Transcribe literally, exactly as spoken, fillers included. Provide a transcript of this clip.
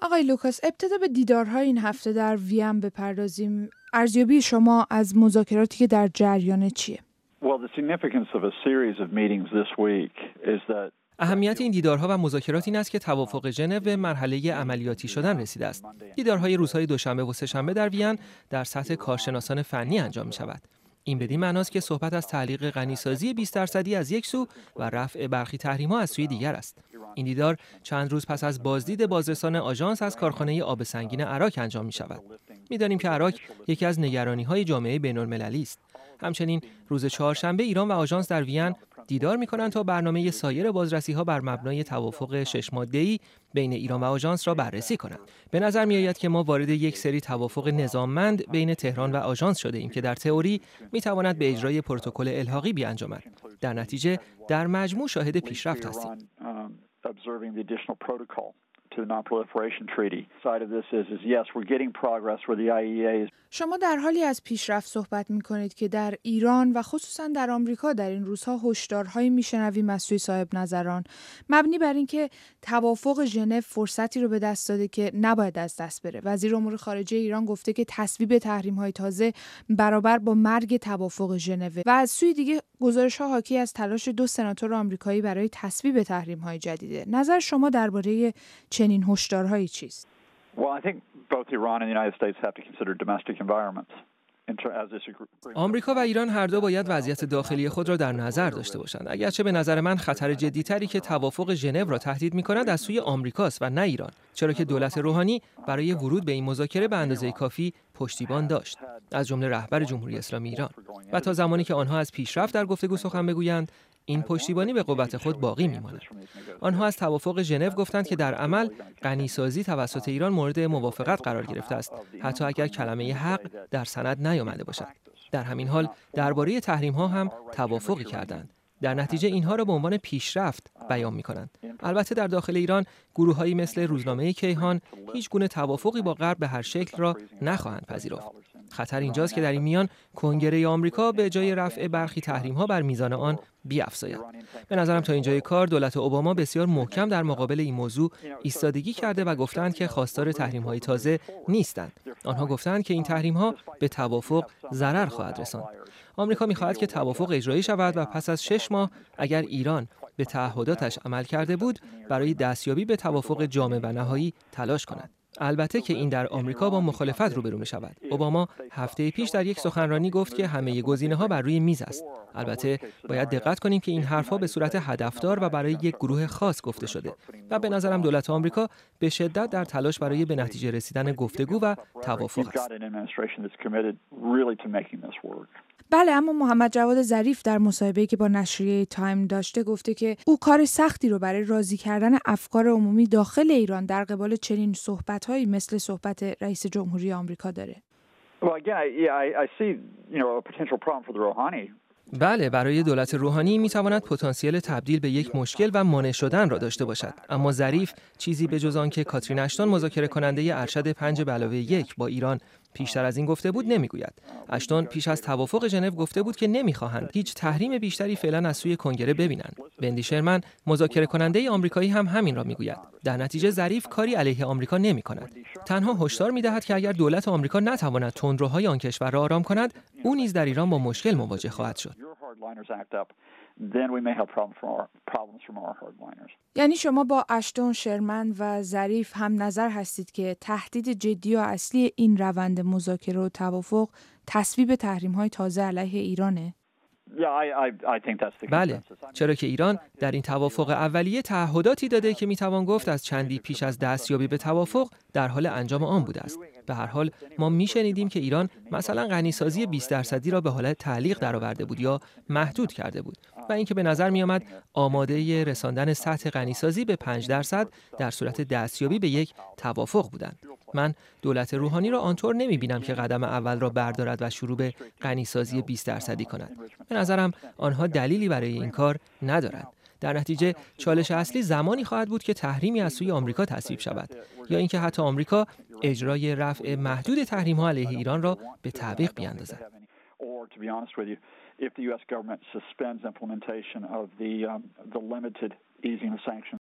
آقای لوکاس، ابتدا به دیدارهای این هفته در وین بپردازیم. ارزیابی شما از مذاکراتی که در جریان چیه؟ اهمیت این دیدارها و مذاکرات این است که توافق ژنو به مرحله عملیاتی شدن رسیده است. دیدارهای روزهای دوشنبه و سه‌شنبه در وین در سطح کارشناسان فنی انجام می شود. این بدین معناست که صحبت از تعلیق غنیسازی بیست درصدی از یک سو و رفع برخی تحریم‌ها از سوی دیگر است. این دیدار چند روز پس از بازدید بازرسان آژانس از کارخانه آب سنگین عراق انجام می شود. می دانیم که عراق یکی از نگرانی‌های جامعه بین‌المللی است. همچنین روز چهارشنبه ایران و آژانس در وین دیدار می‌کنند تا برنامه سایر بازرسی‌ها بر مبنای توافق شش ماده‌ای بین ایران و آژانس را بررسی کنند. به نظر می‌آید که ما وارد یک سری توافق نظاممند بین تهران و آژانس شده ایم که در تئوری می‌تواند به اجرای پروتکل الحاقی بیانجامد. در نتیجه در مجموع شاهد پیشرفت هستیم. شما در حالی از پیشرفت صحبت می‌کنید که در ایران و خصوصا در آمریکا در این روزها هشدارهایی میشنویم از سوی صاحب نظران مبنی بر اینکه توافق ژنو فرصتی رو به دست داده که نباید از دست بره. وزیر امور خارجه ایران گفته که تصویب تحریم‌های تازه برابر با مرگ توافق ژنو و از سوی دیگه گزارش‌ها حاکی از تلاش دو سناتور آمریکایی برای تصویب تحریم‌های جدیده. نظر شما درباره چنین هشدارهایی چیست؟ Well, I think both Iran and the United States have to consider domestic environments. آمریکا و ایران هر دو باید وضعیت داخلی خود را در نظر داشته باشند. اگرچه به نظر من خطر جدی‌تری که توافق ژنو را تهدید می‌کند از سوی آمریکاست و نه ایران، چرا که دولت روحانی برای ورود به این مذاکره به اندازه کافی پشتیبان داشت، از جمله رهبر جمهوری اسلامی ایران، و تا زمانی که آنها از پیشرفت در گفتگو سخن بگویند این پشتیبانی به قوت خود باقی می‌ماند. آنها از توافق ژنو گفتند که در عمل غنیسازی توسط ایران مورد موافقت قرار گرفته است، حتی اگر کلمه حق در سند نیامده باشد. در همین حال درباره تحریم‌ها هم توافقی کردند. در نتیجه اینها را به عنوان پیشرفت بیان می‌کنند. البته در داخل ایران گروه‌هایی مثل روزنامه کیهان هیچ گونه توافقی با غرب به هر شکل را نخواهند پذیرفت. خطر اینجاست که در این میان کنگره آمریکا به جای رفع برخی تحریم‌ها بر میزان آن بیفزاید. به نظرم تا اینجای کار دولت اوباما بسیار محکم در مقابل این موضوع ایستادگی کرده و گفتند که خواستار تحریم‌های تازه نیستند. آنها گفتند که این تحریم‌ها به توافق ضرر خواهد رساند. آمریکا می‌خواهد که توافق اجرایی شود و پس از شش ماه اگر ایران به تعهداتش عمل کرده بود برای دستیابی به توافق جامع و نهایی تلاش کند. البته که این در آمریکا با مخالفت روبرو می شود. اوباما هفته پیش در یک سخنرانی گفت که همه گزینه‌ها بر روی میز است. البته باید دقت کنیم که این حرف‌ها به صورت هدفدار و برای یک گروه خاص گفته شده و به نظرم دولت آمریکا به شدت در تلاش برای به نتیجه رسیدن گفتگو و توافق است. بله، اما محمد جواد ظریف در مصاحبه‌ای که با نشریه تایم داشته گفته که او کار سختی رو برای راضی کردن افکار عمومی داخل ایران در قبال چنین صحبت‌هایی مثل صحبت رئیس جمهوری آمریکا داره. بله، برای دولت روحانی میتواند پتانسیل تبدیل به یک مشکل و مانع شدن را داشته باشد، اما ظریف چیزی به جز آنکه کاترین اشتون مذاکره کننده ارشد پنج به علاوه یک با ایران پیشتر از این گفته بود نمیگوید. اشتون پیش از توافق ژنو گفته بود که نمیخواهند هیچ تحریم بیشتری فعلا از سوی کنگره ببینند. وندی شرمن مذاکره کننده آمریکایی هم همین را میگوید. در نتیجه ظریف کاری علیه آمریکا نمیکند. تنها هشدار میدهد که اگر دولت آمریکا نتواند تندروهای آن کشور را آرام کند، او نیز در ایران با مشکل مواجه خواهد شد. یعنی شما با اشتون، شرمن و ظریف هم نظر هستید که تهدید جدی و اصلی این روند مذاکره و توافق تصویب تحریم‌های تازه علیه ایرانه؟ بله، چرا که ایران در این توافق اولیه تعهداتی داده که میتوان گفت از چندی پیش از دستیابی به توافق در حال انجام آن بوده است. به هر حال ما میشنیدیم که ایران مثلا غنیسازی بیست درصدی را به حالت تعلیق درآورده بود یا محدود کرده بود و اینکه به نظر می آمد آماده رساندن سطح غنیسازی به پنج درصد در صورت دستیابی به یک توافق بودند. من دولت روحانی را آنطور نمی بینم که قدم اول را بردارد و شروع به غنیسازی بیست درصدی کند. به نظرم آنها دلیلی برای این کار ندارند. در نتیجه چالش اصلی زمانی خواهد بود که تحریمی از سوی آمریکا تصویب شود یا اینکه حتی آمریکا اجرای رفع محدود تحریم‌ها علیه ایران را به تعویق بیاندازد.